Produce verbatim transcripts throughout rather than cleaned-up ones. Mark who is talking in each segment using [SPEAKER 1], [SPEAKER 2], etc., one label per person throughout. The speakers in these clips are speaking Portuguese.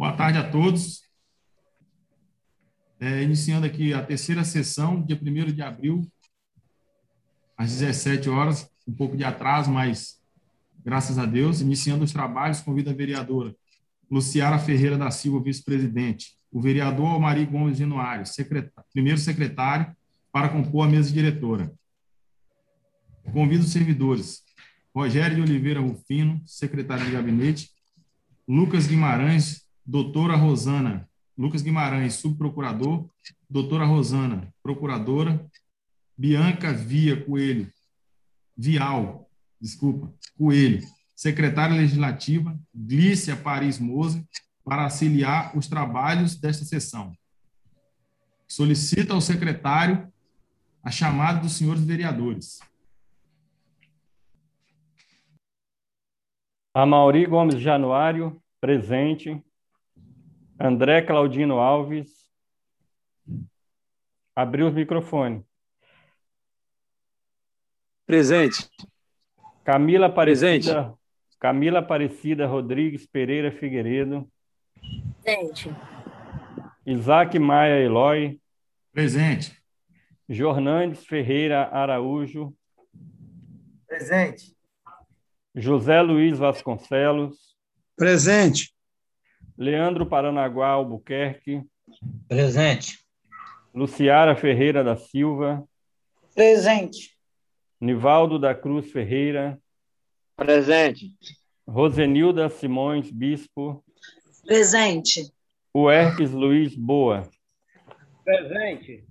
[SPEAKER 1] Boa tarde a todos. É, iniciando aqui a terceira sessão, dia primeiro de abril, às dezessete horas, um pouco de atraso, mas graças a Deus. Iniciando os trabalhos, convido a vereadora Luciara Ferreira da Silva, vice-presidente, o vereador Almari Gomes Januário, secretário, primeiro secretário, para compor a mesa diretora. Convido os servidores Rogério de Oliveira Rufino, secretário de gabinete, Lucas Guimarães, doutora Rosana, Lucas Guimarães, subprocurador, doutora Rosana, procuradora, Bianca Via Coelho, Vial, desculpa, Coelho, secretária legislativa, Glícia Paris Moser, para auxiliar os trabalhos desta sessão. Solicita ao secretário a chamada dos senhores vereadores.
[SPEAKER 2] Amaury Gomes Januário, presente. André Claudino Alves. Abriu o microfone.
[SPEAKER 3] Presente.
[SPEAKER 2] Camila Aparecida,
[SPEAKER 3] Presente.
[SPEAKER 2] Camila Aparecida Rodrigues Pereira Figueiredo.
[SPEAKER 4] Presente.
[SPEAKER 2] Isaac Maia Eloy.
[SPEAKER 1] Presente.
[SPEAKER 2] Jornandes Ferreira Araújo.
[SPEAKER 5] Presente.
[SPEAKER 2] José Luiz Vasconcelos.
[SPEAKER 5] Presente.
[SPEAKER 2] Leandro Paranaguá Albuquerque.
[SPEAKER 5] Presente.
[SPEAKER 2] Luciara Ferreira da Silva.
[SPEAKER 4] Presente.
[SPEAKER 2] Nivaldo da Cruz Ferreira.
[SPEAKER 3] Presente.
[SPEAKER 2] Rosenilda Simões Bispo.
[SPEAKER 4] Presente.
[SPEAKER 2] Uerques Luiz Boa.
[SPEAKER 5] Presente.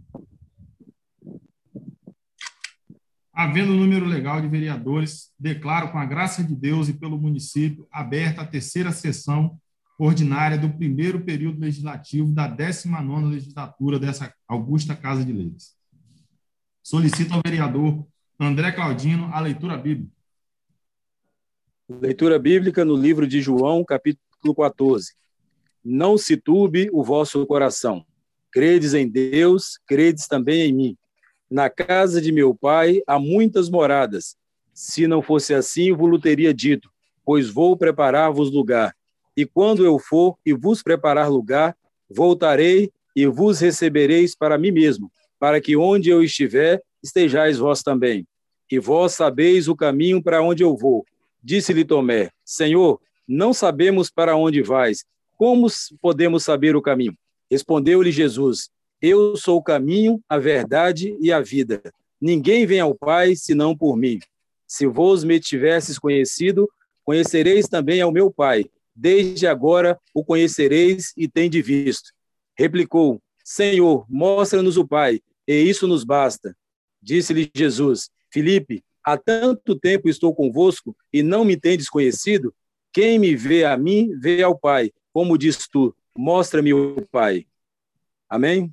[SPEAKER 1] Havendo o número legal de vereadores, declaro com a graça de Deus e pelo município aberta a terceira sessão ordinária do primeiro período legislativo da décima nona legislatura dessa augusta Casa de Leis. Solicito ao vereador André Claudino a leitura bíblica.
[SPEAKER 3] Leitura bíblica no livro de João, capítulo quatorze. Não se turbe o vosso coração. Credes em Deus, credes também em mim. Na casa de meu pai há muitas moradas. Se não fosse assim, vos teria dito, pois vou preparar-vos lugar. E quando eu for e vos preparar lugar, voltarei e vos recebereis para mim mesmo, para que onde eu estiver, estejais vós também. E vós sabeis o caminho para onde eu vou. Disse-lhe Tomé, Senhor, não sabemos para onde vais. Como podemos saber o caminho? Respondeu-lhe Jesus, eu sou o caminho, a verdade e a vida. Ninguém vem ao Pai, senão por mim. Se vós me tivesses conhecido, conhecereis também ao meu Pai. Desde agora o conhecereis e tendes visto. Replicou, Senhor, mostra-nos o Pai, e isso nos basta. Disse-lhe Jesus, Filipe, há tanto tempo estou convosco e não me tendes conhecido? Quem me vê a mim, vê ao Pai. Como diz tu, mostra-me o Pai. Amém?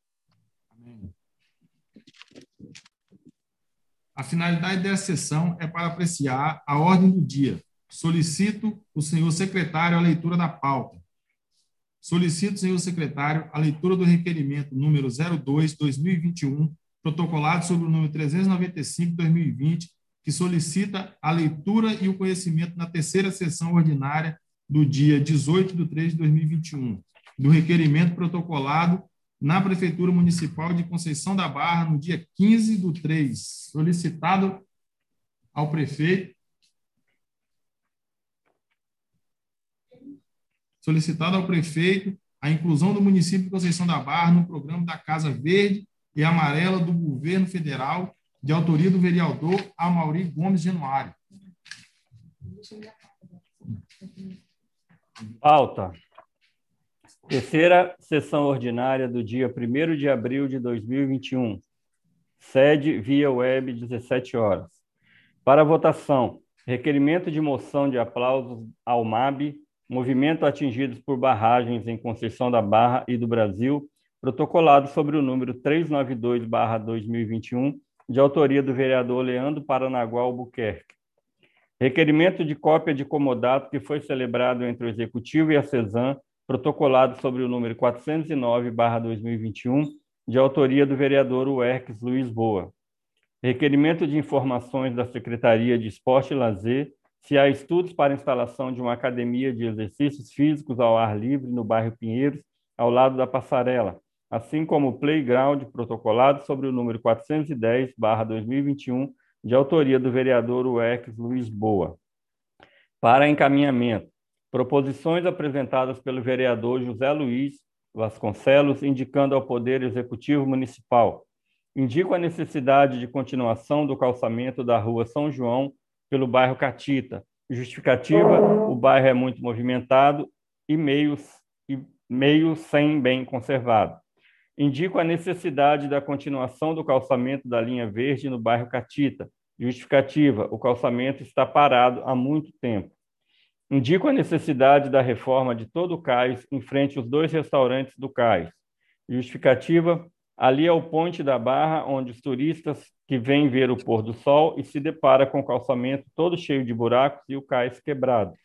[SPEAKER 1] A finalidade dessa sessão é para apreciar a ordem do dia. Solicito o senhor secretário a leitura da pauta. Solicito, senhor secretário, a leitura do requerimento número zero dois barra dois mil e vinte e um, protocolado sobre o número trezentos e noventa e cinco barra dois mil e vinte, que solicita a leitura e o conhecimento na terceira sessão ordinária do dia dezoito de três de dois mil e vinte e um, do requerimento protocolado na Prefeitura Municipal de Conceição da Barra, no dia quinze de três, solicitado ao prefeito, solicitado ao prefeito a inclusão do município de Conceição da Barra no programa da Casa Verde e Amarela do Governo Federal, de autoria do vereador Amaury Gomes Januário.
[SPEAKER 2] Pauta. Terceira sessão ordinária do dia primeiro de abril de dois mil e vinte e um. Sede via web, dezessete horas. Para votação, requerimento de moção de aplausos ao M A B, movimento atingidos por barragens em Conceição da Barra e do Brasil, protocolado sobre o número trezentos e noventa e dois barra dois mil e vinte e um, de autoria do vereador Leandro Paranaguá Albuquerque. Requerimento de cópia de comodato que foi celebrado entre o Executivo e a CESAM, protocolado sobre o número quatrocentos e nove barra dois mil e vinte e um, de autoria do vereador Uerques Luiz Boa. Requerimento de informações da Secretaria de Esporte e Lazer, se há estudos para a instalação de uma academia de exercícios físicos ao ar livre no bairro Pinheiros, ao lado da passarela, assim como o playground protocolado sobre o número quatrocentos e dez barra dois mil e vinte e um, de autoria do vereador U E C Luiz Boa. Para encaminhamento, proposições apresentadas pelo vereador José Luiz Vasconcelos, indicando ao Poder Executivo Municipal. Indico a necessidade de continuação do calçamento da rua São João pelo bairro Catita. Justificativa, o bairro é muito movimentado e meio, e meio sem bem conservado. Indico a necessidade da continuação do calçamento da linha verde no bairro Catita. Justificativa, o calçamento está parado há muito tempo. Indico a necessidade da reforma de todo o cais em frente aos dois restaurantes do cais. Justificativa, ali é o Ponte da Barra, onde os turistas que vêm ver o pôr do sol e se depara com o calçamento todo cheio de buracos e o cais quebrado.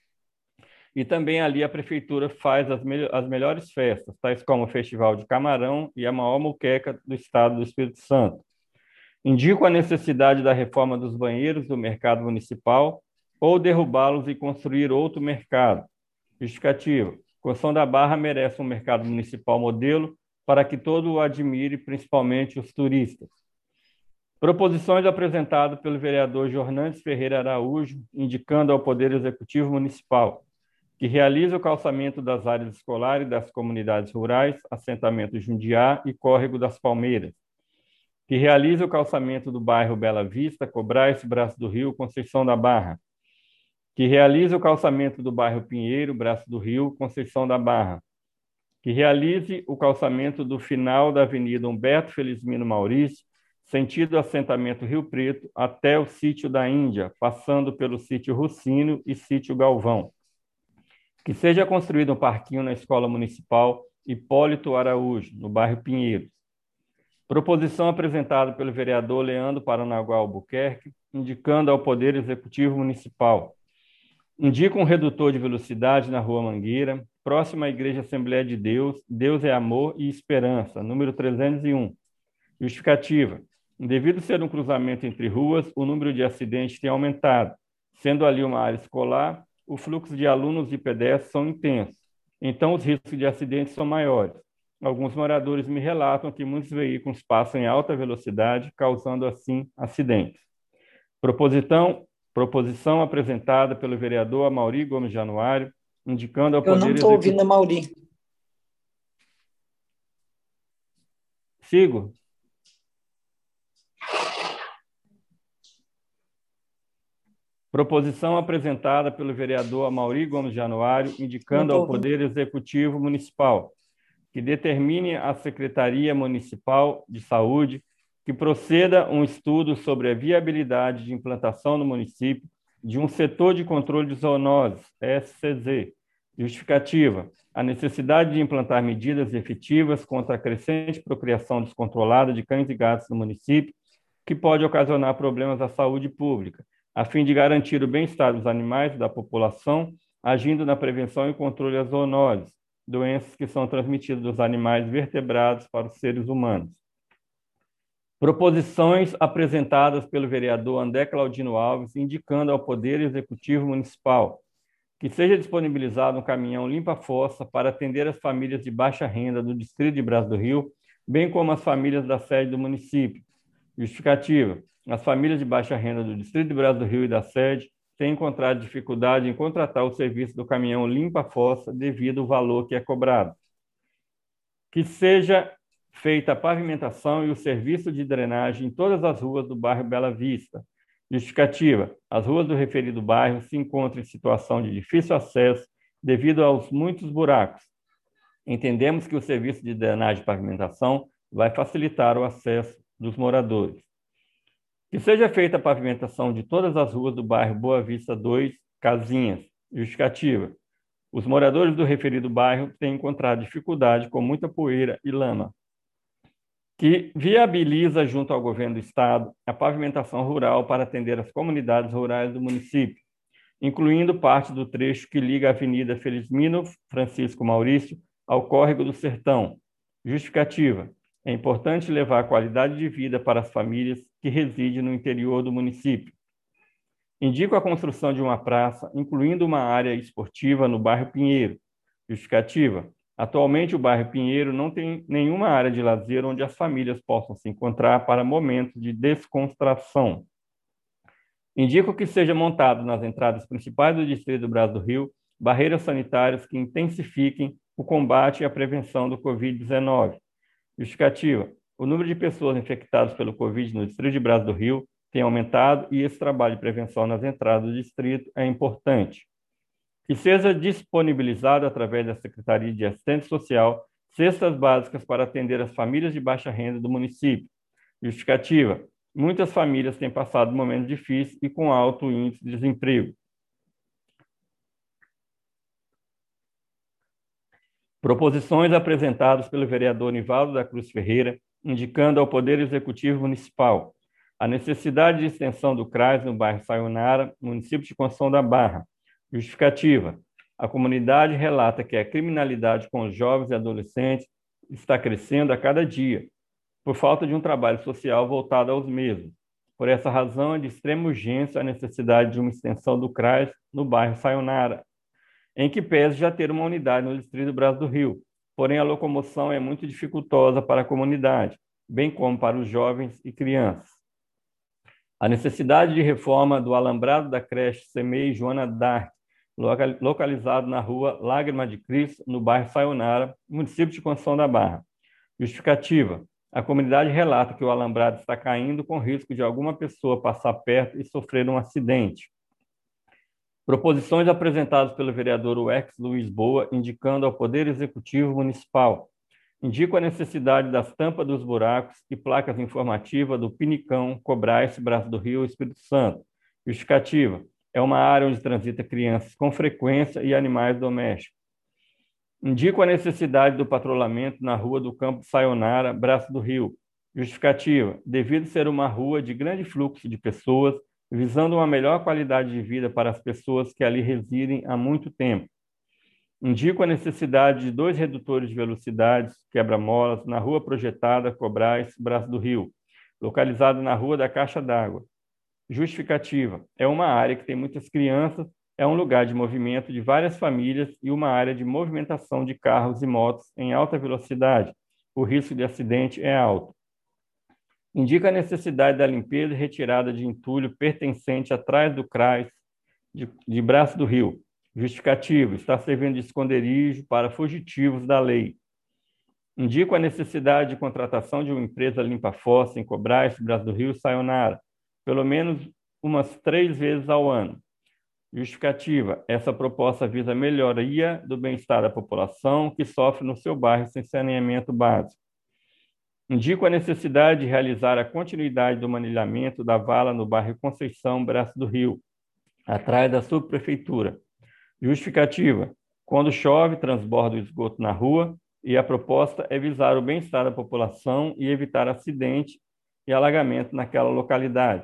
[SPEAKER 2] E também ali a prefeitura faz as, me as melhores festas, tais como o Festival de Camarão e a maior moqueca do estado do Espírito Santo. Indico a necessidade da reforma dos banheiros do mercado municipal ou derrubá-los e construir outro mercado. Justificativa. Construção da Barra merece um mercado municipal modelo para que todo o admire, principalmente os turistas. Proposições apresentadas pelo vereador Jornandes Ferreira Araújo, indicando ao Poder Executivo Municipal que realize o calçamento das áreas escolares das comunidades rurais, assentamento Jundiá e Córrego das Palmeiras, que realize o calçamento do bairro Bela Vista, Cobrais, Braço do Rio, Conceição da Barra, que realize o calçamento do bairro Pinheiro, Braço do Rio, Conceição da Barra, que realize o calçamento do final da Avenida Humberto Felizmino Maurício, sentido assentamento Rio Preto, até o sítio da Índia, passando pelo sítio Rucino e sítio Galvão. Que seja construído um parquinho na Escola Municipal Hipólito Araújo, no bairro Pinheiros. Proposição apresentada pelo vereador Leandro Paranaguá Albuquerque, indicando ao Poder Executivo Municipal. Indica um redutor de velocidade na Rua Mangueira, próxima à Igreja Assembleia de Deus, Deus é Amor e Esperança, número trezentos e um. Justificativa. Devido ser um cruzamento entre ruas, o número de acidentes tem aumentado. Sendo ali uma área escolar, o fluxo de alunos e pedestres são intensos. Então, os riscos de acidentes são maiores. Alguns moradores me relatam que muitos veículos passam em alta velocidade, causando, assim, acidentes. Proposição, proposição apresentada pelo vereador Amaury Gomes Januário, indicando ao
[SPEAKER 4] Eu
[SPEAKER 2] Poder
[SPEAKER 4] não estou
[SPEAKER 2] Executivo...
[SPEAKER 4] ouvindo, Amaury.
[SPEAKER 2] Sigo? Proposição apresentada pelo vereador Amaury Gomes Januário, indicando ao Poder Executivo Municipal que determine à Secretaria Municipal de Saúde que proceda um estudo sobre a viabilidade de implantação no município de um setor de controle de zoonoses, S C Z. Justificativa. A necessidade de implantar medidas efetivas contra a crescente procriação descontrolada de cães e gatos no município, que pode ocasionar problemas à saúde pública, a fim de garantir o bem-estar dos animais e da população, agindo na prevenção e controle das zoonoses, doenças que são transmitidas dos animais vertebrados para os seres humanos. Proposições apresentadas pelo vereador André Claudino Alves, indicando ao Poder Executivo Municipal que seja disponibilizado um caminhão limpa-fossa para atender as famílias de baixa renda do Distrito de Braço do Rio, bem como as famílias da sede do município. Justificativa. As famílias de baixa renda do Distrito de Braço do Rio e da sede têm encontrado dificuldade em contratar o serviço do caminhão limpa-fossa devido ao valor que é cobrado. Que seja feita a pavimentação e o serviço de drenagem em todas as ruas do bairro Bela Vista. Justificativa. As ruas do referido bairro se encontram em situação de difícil acesso devido aos muitos buracos. Entendemos que o serviço de drenagem e pavimentação vai facilitar o acesso dos moradores. Que seja feita a pavimentação de todas as ruas do bairro Boa Vista dois, Casinhas. Justificativa. Os moradores do referido bairro têm encontrado dificuldade com muita poeira e lama. Que viabiliza, junto ao governo do estado, a pavimentação rural para atender as comunidades rurais do município, incluindo parte do trecho que liga a Avenida Felizmino Francisco Maurício ao Córrego do Sertão. Justificativa. É importante levar a qualidade de vida para as famílias que residem no interior do município. Indico a construção de uma praça, incluindo uma área esportiva no bairro Pinheiro. Justificativa. Atualmente, o bairro Pinheiro não tem nenhuma área de lazer onde as famílias possam se encontrar para momentos de descontração. Indico que seja montado nas entradas principais do Distrito do Braço do Rio barreiras sanitárias que intensifiquem o combate e a prevenção do covid dezenove. Justificativa. O número de pessoas infectadas pelo Covid no Distrito de Braço do Rio tem aumentado e esse trabalho de prevenção nas entradas do distrito é importante. Que seja disponibilizado através da Secretaria de Assistência Social cestas básicas para atender as famílias de baixa renda do município. Justificativa. Muitas famílias têm passado momentos difíceis e com alto índice de desemprego. Proposições apresentadas pelo vereador Nivaldo da Cruz Ferreira, indicando ao Poder Executivo Municipal a necessidade de extensão do CRAS no bairro Sayonara, município de Conceição da Barra. Justificativa. A comunidade relata que a criminalidade com os jovens e adolescentes está crescendo a cada dia, por falta de um trabalho social voltado aos mesmos. Por essa razão, é de extrema urgência a necessidade de uma extensão do CRAS no bairro Sayonara, em que pese já ter uma unidade no Distrito do Braço do Rio, porém a locomoção é muito dificultosa para a comunidade, bem como para os jovens e crianças. A necessidade de reforma do alambrado da creche Semei Joana Dark, localizado na rua Lágrima de Cristo, no bairro Sayonara, município de Conceição da Barra. Justificativa. A comunidade relata que o alambrado está caindo com risco de alguma pessoa passar perto e sofrer um acidente. Proposições apresentadas pelo vereador Wex Luiz Boa, indicando ao Poder Executivo Municipal. Indico a necessidade das tampas dos buracos e placas informativas do Pinicão, Cobrais, Braço do Rio e Espírito Santo. Justificativa. É uma área onde transita crianças com frequência e animais domésticos. Indico a necessidade do patrulhamento na rua do Campo Sayonara, Braço do Rio. Justificativa. Devido ser uma rua de grande fluxo de pessoas, visando uma melhor qualidade de vida para as pessoas que ali residem há muito tempo. Indico a necessidade de dois redutores de velocidades, quebra-molas, na rua projetada Cobrais, Braço do Rio, localizado na rua da Caixa d'Água. Justificativa. É uma área que tem muitas crianças, é um lugar de movimento de várias famílias e uma área de movimentação de carros e motos em alta velocidade. O risco de acidente é alto. Indica a necessidade da limpeza e retirada de entulho pertencente atrás do CRAS de, de Braço do Rio. Justificativo. Está servindo de esconderijo para fugitivos da lei. Indico a necessidade de contratação de uma empresa limpa-fossa em Cobrais, Braço do Rio e Sayonara, pelo menos umas três vezes ao ano. Justificativa. Essa proposta visa a melhoria do bem-estar da população que sofre no seu bairro sem saneamento básico. Indico a necessidade de realizar a continuidade do manilhamento da vala no bairro Conceição, Braço do Rio, atrás da subprefeitura. Justificativa. Quando chove, transborda o esgoto na rua e a proposta é visar o bem-estar da população e evitar acidente e alagamento naquela localidade.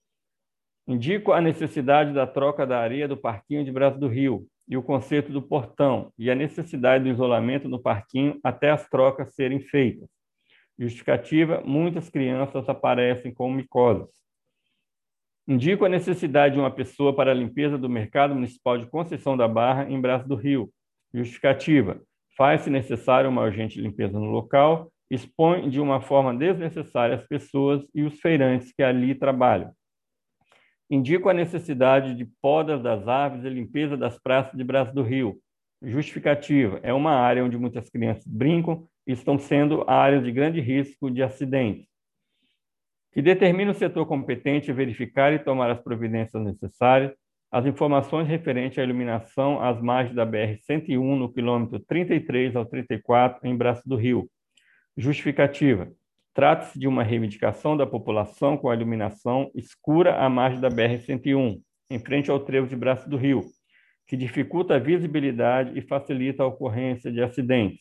[SPEAKER 2] Indico a necessidade da troca da areia do parquinho de Braço do Rio e o conserto do portão e a necessidade do isolamento no parquinho até as trocas serem feitas. Justificativa, muitas crianças aparecem com micoses. Indico a necessidade de uma pessoa para a limpeza do Mercado Municipal de Conceição da Barra, em Braço do Rio. Justificativa, faz-se necessária uma urgente limpeza no local, expõe de uma forma desnecessária as pessoas e os feirantes que ali trabalham. Indico a necessidade de podas das árvores e limpeza das praças de Braço do Rio. Justificativa, é uma área onde muitas crianças brincam e estão sendo áreas de grande risco de acidentes. Que determine o setor competente a verificar e tomar as providências necessárias, as informações referentes à iluminação às margens da B R cento e um no quilômetro trinta e três ao trinta e quatro, em Braço do Rio. Justificativa. Trata-se de uma reivindicação da população com a iluminação escura à margem da B R cento e um, em frente ao trevo de Braço do Rio, que dificulta a visibilidade e facilita a ocorrência de acidentes.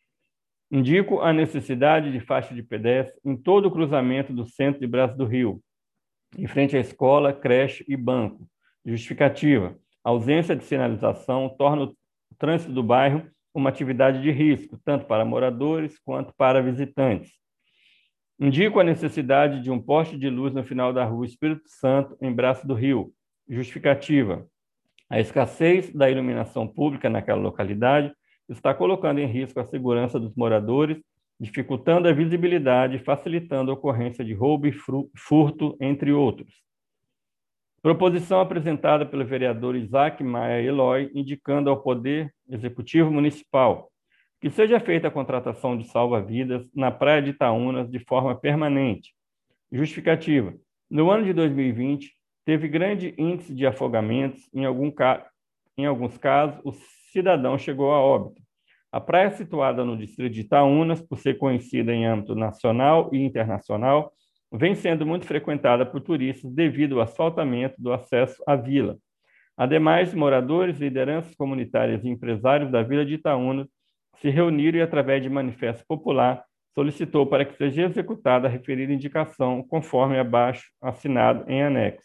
[SPEAKER 2] Indico a necessidade de faixa de pedestre em todo o cruzamento do centro de Braço do Rio, em frente à escola, creche e banco. Justificativa. A ausência de sinalização torna o trânsito do bairro uma atividade de risco, tanto para moradores quanto para visitantes. Indico a necessidade de um poste de luz no final da rua Espírito Santo, em Braço do Rio, Justificativa. A escassez da iluminação pública naquela localidade está colocando em risco a segurança dos moradores, dificultando a visibilidade e facilitando a ocorrência de roubo e furto, entre outros. Proposição apresentada pelo vereador Isaac Maia Eloy, indicando ao Poder Executivo Municipal que seja feita a contratação de salva-vidas na Praia de Itaúnas de forma permanente. Justificativa. No ano de dois mil e vinte, teve grande índice de afogamentos, em, algum ca... em alguns casos, o cidadão chegou a óbito. A praia situada no distrito de Itaúnas, por ser conhecida em âmbito nacional e internacional, vem sendo muito frequentada por turistas devido ao asfaltamento do acesso à vila. Ademais, moradores, lideranças comunitárias e empresários da vila de Itaúnas se reuniram e, através de manifesto popular, solicitou para que seja executada a referida indicação, conforme abaixo assinado em anexo.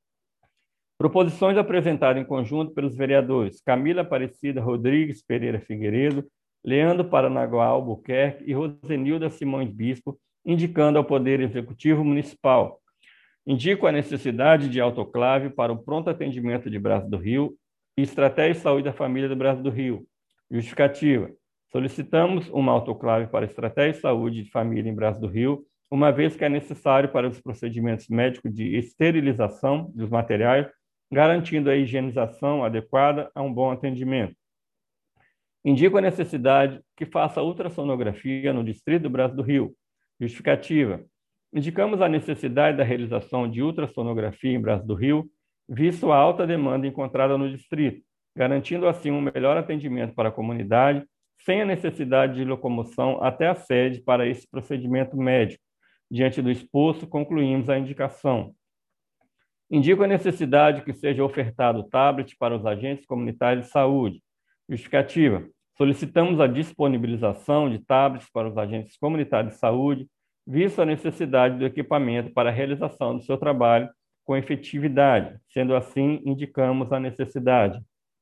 [SPEAKER 2] Proposições apresentadas em conjunto pelos vereadores Camila Aparecida Rodrigues Pereira Figueiredo, Leandro Paranaguá Albuquerque e Rosenilda Simões Bispo, indicando ao Poder Executivo Municipal. Indico a necessidade de autoclave para o pronto atendimento de Braço do Rio e estratégia de saúde da família do Braço do Rio. Justificativa. Solicitamos uma autoclave para a estratégia de saúde de família em Braço do Rio, uma vez que é necessário para os procedimentos médicos de esterilização dos materiais, garantindo a higienização adequada a um bom atendimento. Indico a necessidade que faça ultrassonografia no distrito do Braço do Rio. Justificativa. Indicamos a necessidade da realização de ultrassonografia em Braço do Rio, visto a alta demanda encontrada no distrito, garantindo assim um melhor atendimento para a comunidade, sem a necessidade de locomoção até a sede para esse procedimento médico. Diante do exposto, concluímos a indicação. Indico a necessidade que seja ofertado tablet para os agentes comunitários de saúde. Justificativa. Solicitamos a disponibilização de tablets para os agentes comunitários de saúde, visto a necessidade do equipamento para a realização do seu trabalho com efetividade. Sendo assim, indicamos a necessidade.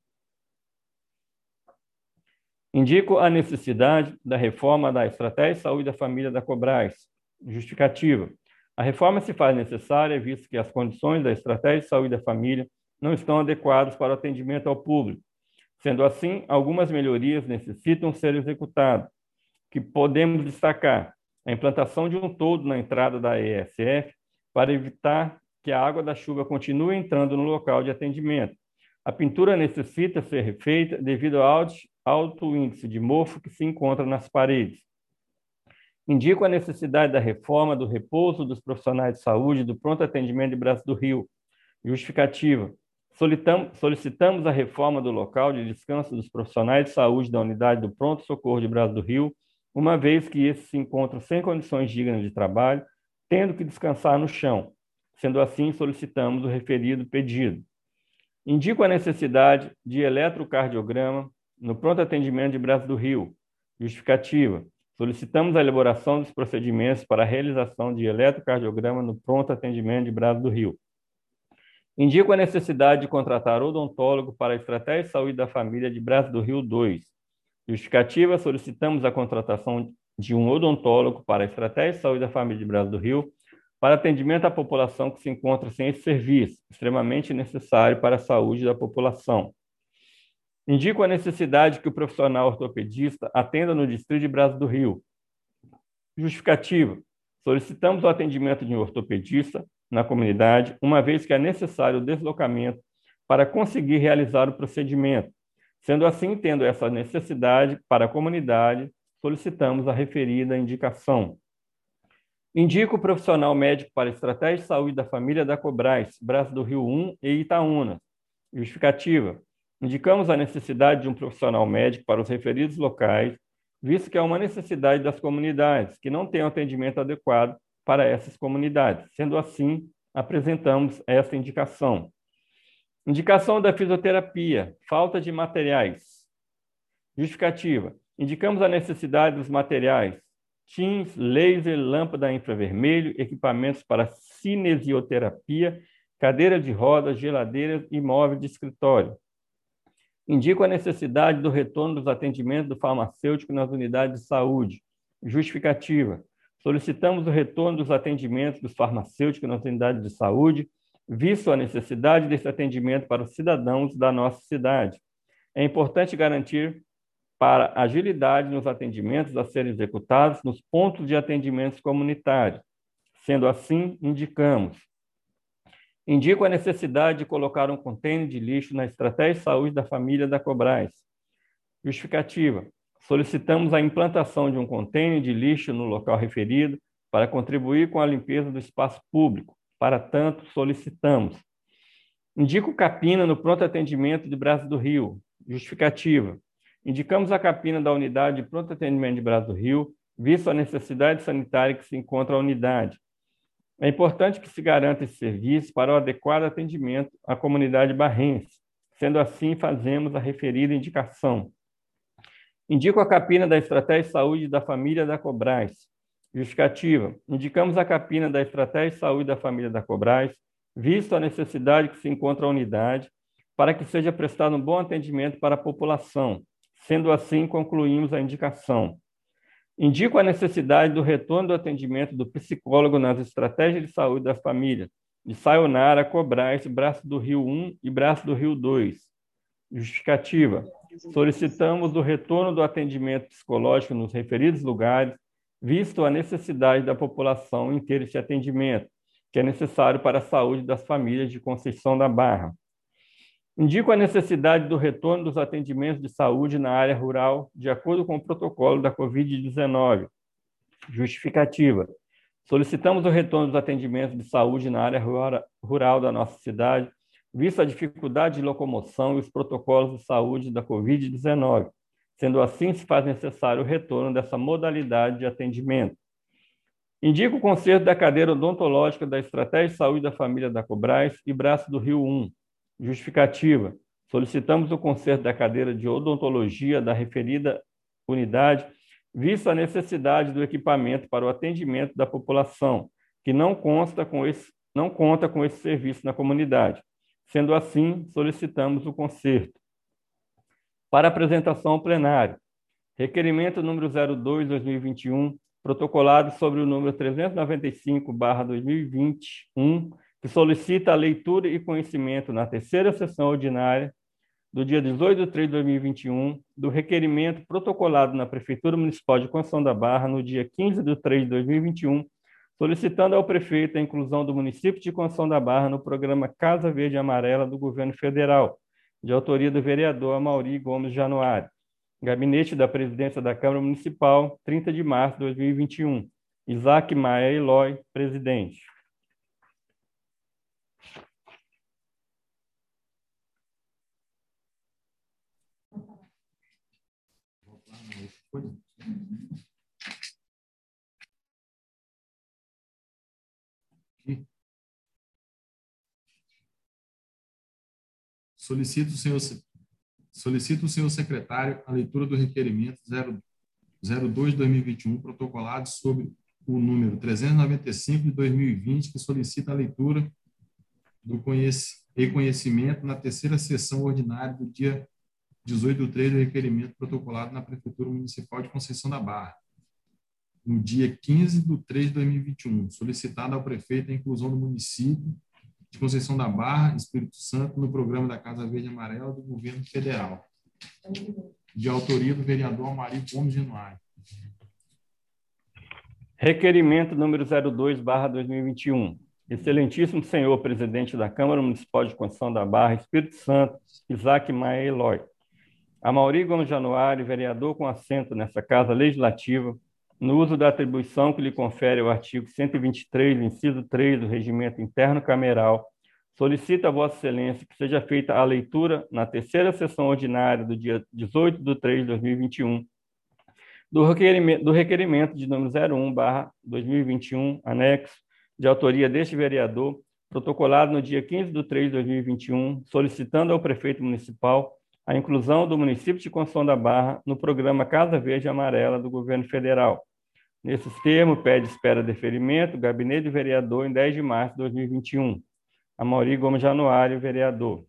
[SPEAKER 2] Indico a necessidade da reforma da Estratégia de Saúde da Família da Cobrais. Justificativa. A reforma se faz necessária, visto que as condições da Estratégia de Saúde da Família não estão adequadas para o atendimento ao público. Sendo assim, algumas melhorias necessitam ser executadas, que podemos destacar a implantação de um toldo na entrada da E S F para evitar que a água da chuva continue entrando no local de atendimento. A pintura necessita ser refeita devido ao alto, alto índice de mofo que se encontra nas paredes. Indico a necessidade da reforma do repouso dos profissionais de saúde do pronto atendimento de Braço do Rio. Justificativa. Solicitamos a reforma do local de descanso dos profissionais de saúde da unidade do Pronto Socorro de Braço do Rio, uma vez que esses se encontram sem condições dignas de trabalho, tendo que descansar no chão. Sendo assim, solicitamos o referido pedido. Indico a necessidade de eletrocardiograma no pronto atendimento de Braço do Rio. Justificativa. Solicitamos a elaboração dos procedimentos para a realização de eletrocardiograma no pronto atendimento de Braço do Rio. Indico a necessidade de contratar odontólogo para a Estratégia de Saúde da Família de Braço do Rio dois. Justificativa. Solicitamos a contratação de um odontólogo para a Estratégia de Saúde da Família de Braço do Rio para atendimento à população que se encontra sem esse serviço, extremamente necessário para a saúde da população. Indico a necessidade que o profissional ortopedista atenda no distrito de Braço do Rio. Justificativa. Solicitamos o atendimento de um ortopedista na comunidade, uma vez que é necessário o deslocamento para conseguir realizar o procedimento. Sendo assim, tendo essa necessidade para a comunidade, solicitamos a referida indicação. Indico o profissional médico para a Estratégia de Saúde da Família da Cobrais, Braço do Rio um e Itaúnas. Justificativa. Indicamos a necessidade de um profissional médico para os referidos locais, visto que é uma necessidade das comunidades, que não têm um atendimento adequado para essas comunidades. Sendo assim, apresentamos essa indicação. Indicação da fisioterapia, falta de materiais. Justificativa. Indicamos a necessidade dos materiais, tins, laser, lâmpada infravermelho, equipamentos para cinesioterapia, cadeira de rodas, geladeiras e móvel de escritório. Indico a necessidade do retorno dos atendimentos do farmacêutico nas unidades de saúde. Justificativa. Solicitamos o retorno dos atendimentos dos farmacêuticos nas unidades de saúde, visto a necessidade desse atendimento para os cidadãos da nossa cidade. É importante garantir para agilidade nos atendimentos a serem executados nos pontos de atendimentos comunitários. Sendo assim, indicamos. Indico a necessidade de colocar um contêiner de lixo na estratégia de saúde da família da Cobrais. Justificativa. Solicitamos a implantação de um contêiner de lixo no local referido para contribuir com a limpeza do espaço público. Para tanto, solicitamos. Indico capina no pronto atendimento de Braço do Rio. Justificativa. Indicamos a capina da unidade de pronto atendimento de Braço do Rio, visto a necessidade sanitária que se encontra a unidade. É importante que se garanta esse serviço para o adequado atendimento à comunidade barrense. Sendo assim, fazemos a referida indicação. Indico a capina da Estratégia de Saúde da Família da Cobrais. Justificativa. Indicamos a capina da Estratégia de Saúde da Família da Cobrais, visto a necessidade que se encontra a unidade, para que seja prestado um bom atendimento para a população. Sendo assim, concluímos a indicação. Indico a necessidade do retorno do atendimento do psicólogo nas estratégias de saúde da família, de Sayonara, Cobrais, Braço do Rio um e Braço do Rio dois. Justificativa. Solicitamos o retorno do atendimento psicológico nos referidos lugares, visto a necessidade da população em ter esse atendimento, que é necessário para a saúde das famílias de Conceição da Barra. Indico a necessidade do retorno dos atendimentos de saúde na área rural, de acordo com o protocolo da covid dezenove. Justificativa. Solicitamos o retorno dos atendimentos de saúde na área rural da nossa cidade, visto a dificuldade de locomoção e os protocolos de saúde da covid dezenove. Sendo assim, se faz necessário o retorno dessa modalidade de atendimento. Indico o conserto da cadeira odontológica da Estratégia de Saúde da Família da Cobrais e Braço do Rio um. Justificativa. Solicitamos o conserto da cadeira de odontologia da referida unidade, visto a necessidade do equipamento para o atendimento da população, que não consta com esse, não conta com esse serviço na comunidade. Sendo assim, solicitamos o conserto. Para apresentação ao plenário, requerimento número zero dois barra dois mil e vinte e um, protocolado sobre o número trezentos e noventa e cinco barra dois mil e vinte e um, que solicita a leitura e conhecimento na terceira sessão ordinária do dia dezoito de três de dois mil e vinte e um, do requerimento protocolado na Prefeitura Municipal de Conceição da Barra no dia quinze de três de dois mil e vinte e um, solicitando ao prefeito a inclusão do município de Conceição da Barra no programa Casa Verde e Amarela do Governo Federal, de autoria do vereador Amaury Gomes Januário. Gabinete da Presidência da Câmara Municipal, trinta de março de dois mil e vinte e um. Isaac Maia Eloy, presidente.
[SPEAKER 1] Solicito o senhor, solicito o senhor secretário a leitura do requerimento zero dois de dois mil e vinte e um, protocolado sobre o número trezentos e noventa e cinco de dois mil e vinte, que solicita a leitura do reconhecimento na terceira sessão ordinária do dia dezoito de três do requerimento protocolado na Prefeitura Municipal de Conceição da Barra, no dia quinze de três de dois mil e vinte e um, solicitado ao prefeito a inclusão do município de Conceição da Barra, Espírito Santo, no programa da Casa Verde e Amarela do Governo Federal, de autoria do vereador Amaury Gomes Januário.
[SPEAKER 2] Requerimento número zero dois barra dois mil e vinte e um. Excelentíssimo senhor presidente da Câmara Municipal de Conceição da Barra, Espírito Santo, Isaac Maia Eloy. Amaury Gomes Januário, vereador com assento nessa Casa Legislativa, no uso da atribuição que lhe confere o artigo cento e vinte e três, inciso três do Regimento Interno Cameral, solicita a Vossa Excelência que seja feita a leitura na terceira sessão ordinária do dia dezoito de três de dois mil e vinte e um do requerimento, do requerimento de número zero um barra dois mil e vinte e um, anexo, de autoria deste vereador, protocolado no dia quinze de três de dois mil e vinte e um, solicitando ao prefeito municipal a inclusão do município de Conceição da Barra no programa Casa Verde e Amarela do Governo Federal. Nesses termos, pede espera deferimento, gabinete do vereador, em dez de março de dois mil e vinte e um. Amaury Gomes Januário, vereador.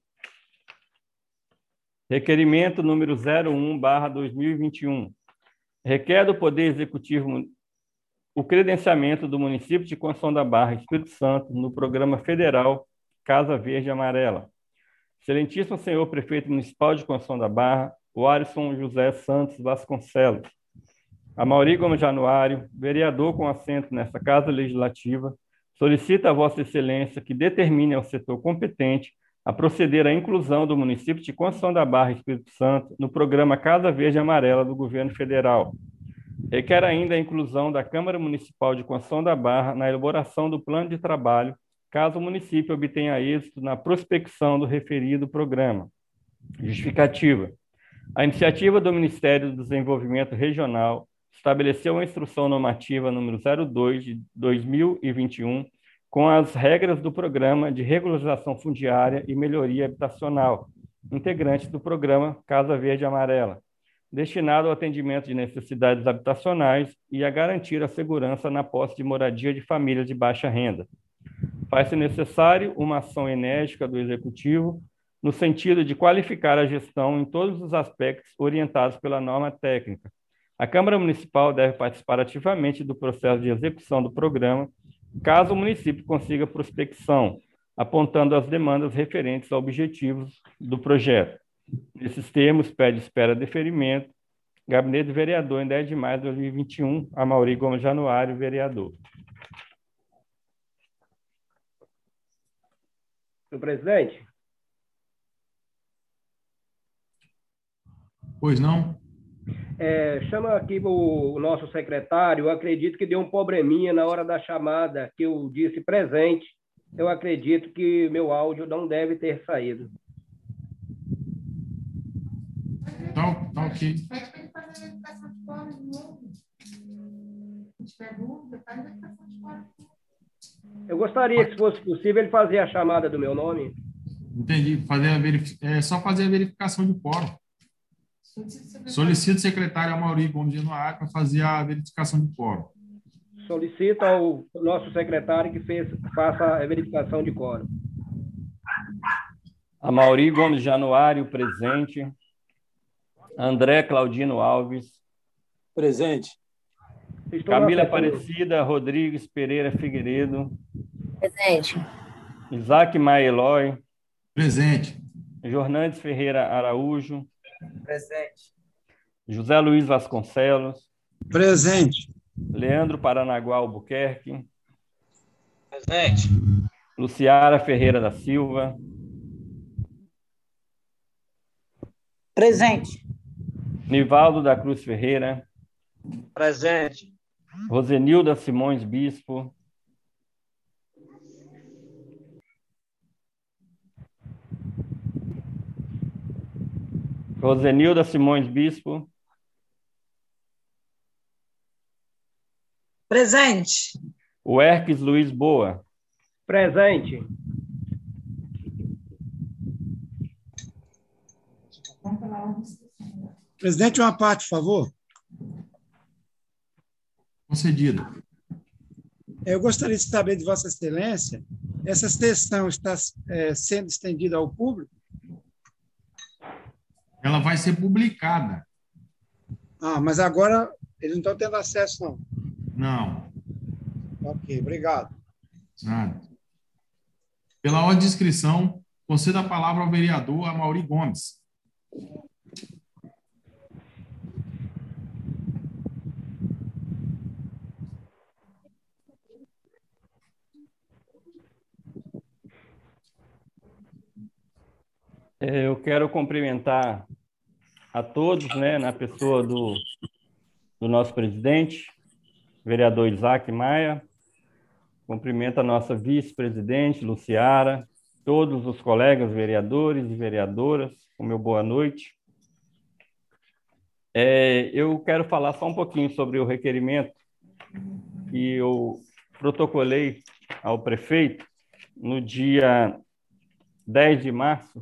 [SPEAKER 2] Requerimento número zero um barra dois mil e vinte e um. Requer do Poder Executivo o credenciamento do município de Conceição da Barra, Espírito Santo, no programa federal Casa Verde e Amarela. Excelentíssimo senhor prefeito municipal de Conceição da Barra, o Alisson José Santos Vasconcelos. Amaury Gomes Januário, vereador com assento nesta Casa Legislativa, solicita a Vossa Excelência que determine ao setor competente a proceder à inclusão do município de Conceição da Barra, Espírito Santo, no programa Casa Verde e Amarela do Governo Federal. Requer ainda a inclusão da Câmara Municipal de Conceição da Barra na elaboração do plano de trabalho, caso o município obtenha êxito na prospecção do referido programa. Justificativa. A iniciativa do Ministério do Desenvolvimento Regional estabeleceu a Instrução Normativa número zero dois de dois mil e vinte e um, com as regras do Programa de Regularização Fundiária e Melhoria Habitacional, integrante do Programa Casa Verde e Amarela, destinado ao atendimento de necessidades habitacionais e a garantir a segurança na posse de moradia de famílias de baixa renda. Faz-se necessário uma ação enérgica do Executivo no sentido de qualificar a gestão em todos os aspectos orientados pela norma técnica. A Câmara Municipal deve participar ativamente do processo de execução do programa, caso o município consiga prospecção, apontando as demandas referentes a objetivos do projeto. Nesses termos, pede espera deferimento. Gabinete do Vereador, em dez de maio de dois mil e vinte e um, Amaury Gomes Januário, vereador.
[SPEAKER 5] Senhor presidente.
[SPEAKER 1] Pois não?
[SPEAKER 5] É, chama aqui o, o nosso secretário. Eu acredito que deu um probleminha na hora da chamada, que eu disse presente. Eu acredito que meu áudio não deve ter saído.
[SPEAKER 1] Tá, tá ok.
[SPEAKER 5] Eu gostaria que, se fosse possível, ele fazer a chamada do meu nome.
[SPEAKER 1] Entendi. Fazer a verif... É só fazer a verificação de quórum. Solicito o secretário Amaury Gomes Januário para fazer a verificação de quórum.
[SPEAKER 5] Solicito ao nosso secretário que fez, faça a verificação de quórum.
[SPEAKER 2] Amaury Gomes Januário, presente. André Claudino Alves.
[SPEAKER 3] Presente.
[SPEAKER 5] Estou
[SPEAKER 2] Camila
[SPEAKER 5] acessando.
[SPEAKER 2] Aparecida Rodrigues Pereira Figueiredo.
[SPEAKER 4] Presente.
[SPEAKER 2] Isaac Maia Eloy.
[SPEAKER 1] Presente.
[SPEAKER 2] Jornandes Ferreira Araújo.
[SPEAKER 5] Presente.
[SPEAKER 2] José Luiz Vasconcelos.
[SPEAKER 5] Presente.
[SPEAKER 2] Leandro Paranaguá Albuquerque.
[SPEAKER 5] Presente.
[SPEAKER 2] Luciara Ferreira da Silva.
[SPEAKER 4] Presente.
[SPEAKER 2] Nivaldo da Cruz Ferreira.
[SPEAKER 5] Presente.
[SPEAKER 2] Rosenilda Simões Bispo. Rosenilda Simões Bispo.
[SPEAKER 4] Presente.
[SPEAKER 2] O Erques Luiz Boa.
[SPEAKER 5] Presente.
[SPEAKER 6] Presidente, uma parte, por favor.
[SPEAKER 1] Concedido.
[SPEAKER 6] Eu gostaria de saber de Vossa Excelência, essa sessão está é, sendo estendida ao público?
[SPEAKER 1] Ela vai ser publicada.
[SPEAKER 6] Ah, mas agora eles não estão tendo acesso, não.
[SPEAKER 1] Não,
[SPEAKER 6] Ok, obrigado.
[SPEAKER 1] nada. Pela ordem de inscrição, concedo a palavra ao vereador Amaury Gomes.
[SPEAKER 2] Eu quero cumprimentar a todos, né, na pessoa do, do nosso presidente, vereador Isaac Maia. Cumprimento a nossa vice-presidente, Luciara, todos os colegas vereadores e vereadoras, o meu boa noite. É, eu quero falar só um pouquinho sobre o requerimento que eu protocolei ao prefeito no dia dez de março,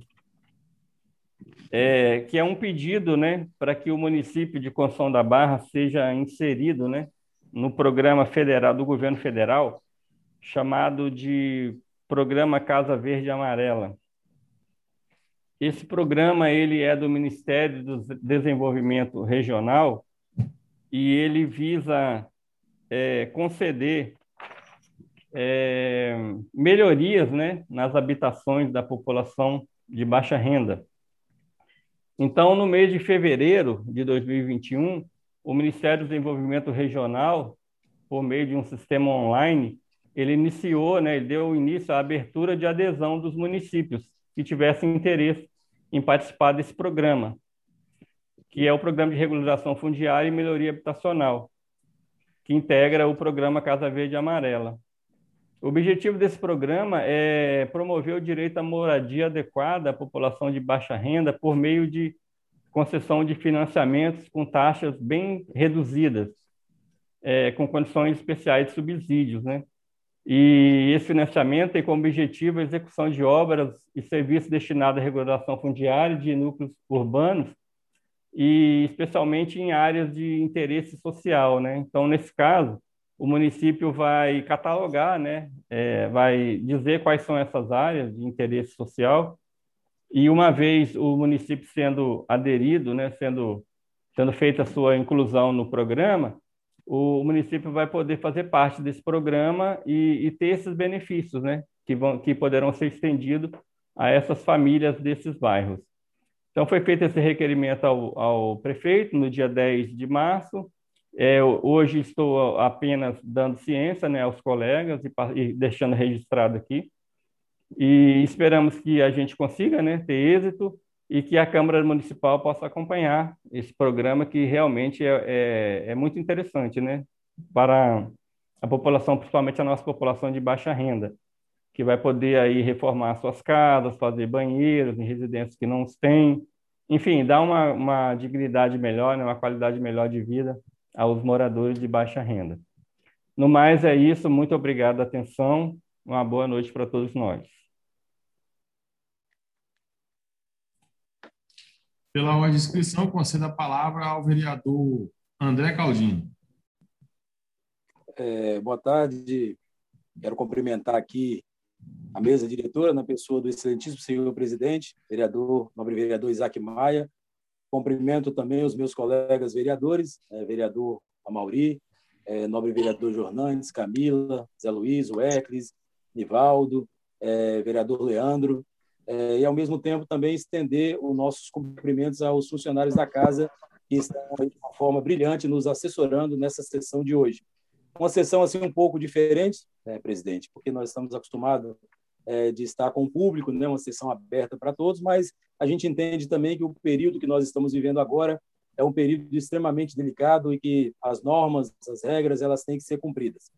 [SPEAKER 2] é, que é um pedido, né, para que o município de Conceição da Barra seja inserido, né, no programa federal do governo federal, chamado de Programa Casa Verde e Amarela. Esse programa ele é do Ministério do Desenvolvimento Regional e ele visa é, conceder é, melhorias, né, nas habitações da população de baixa renda. Então, no mês de fevereiro de dois mil e vinte e um, o Ministério do Desenvolvimento Regional, por meio de um sistema online, ele iniciou, né, ele deu início à abertura de adesão dos municípios que tivessem interesse em participar desse programa, que é o Programa de Regularização Fundiária e Melhoria Habitacional, que integra o programa Casa Verde e Amarela. O objetivo desse programa é promover o direito à moradia adequada à população de baixa renda por meio de concessão de financiamentos com taxas bem reduzidas, é, com condições especiais de subsídios, né? E esse financiamento tem como objetivo a execução de obras e serviços destinados à regularização fundiária de núcleos urbanos e especialmente em áreas de interesse social, né? Então, nesse caso, o município vai catalogar, né? É, vai dizer quais são essas áreas de interesse social e uma vez o município sendo aderido, né? Sendo, sendo feita a sua inclusão no programa, o município vai poder fazer parte desse programa e, e ter esses benefícios, né? Que, vão, que poderão ser estendidos a essas famílias desses bairros. Então, foi feito esse requerimento ao, ao prefeito no dia dez de março. É, hoje estou apenas dando ciência, né, aos colegas e, e deixando registrado aqui. E esperamos que a gente consiga, né, ter êxito e que a Câmara Municipal possa acompanhar esse programa que realmente é, é, é muito interessante, né, para a população, principalmente a nossa população de baixa renda, que vai poder aí reformar suas casas, fazer banheiros em residências que não têm, enfim, dar uma, uma dignidade melhor, né, uma qualidade melhor de vida aos moradores de baixa renda. No mais, é isso. Muito obrigado pela atenção. Uma boa noite para todos nós.
[SPEAKER 1] Pela ordem de inscrição, concedo a palavra ao vereador André Caldini.
[SPEAKER 3] É, boa tarde. Quero cumprimentar aqui a mesa diretora, na pessoa do excelentíssimo senhor presidente, vereador, nobre vereador Isaac Maia. Cumprimento também os meus colegas vereadores, é, vereador Amauri, é, nobre vereador Jornandes, Camila, Zé Luiz, Weclis, Nivaldo, é, vereador Leandro, é, e, ao mesmo tempo, também estender os nossos cumprimentos aos funcionários da casa que estão aí, de uma forma brilhante nos assessorando nessa sessão de hoje. Uma sessão assim um pouco diferente, né, presidente, porque nós estamos acostumados é, de estar com o público, né, uma sessão aberta para todos, mas a gente entende também que o período que nós estamos vivendo agora é um período extremamente delicado e que as normas, as regras, elas têm que ser cumpridas.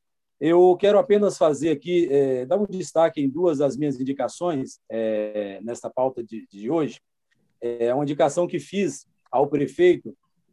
[SPEAKER 3] Eu quero apenas fazer aqui, é, dar um destaque em duas das minhas indicações é, nesta pauta de, de hoje. É uma indicação que fiz ao prefeito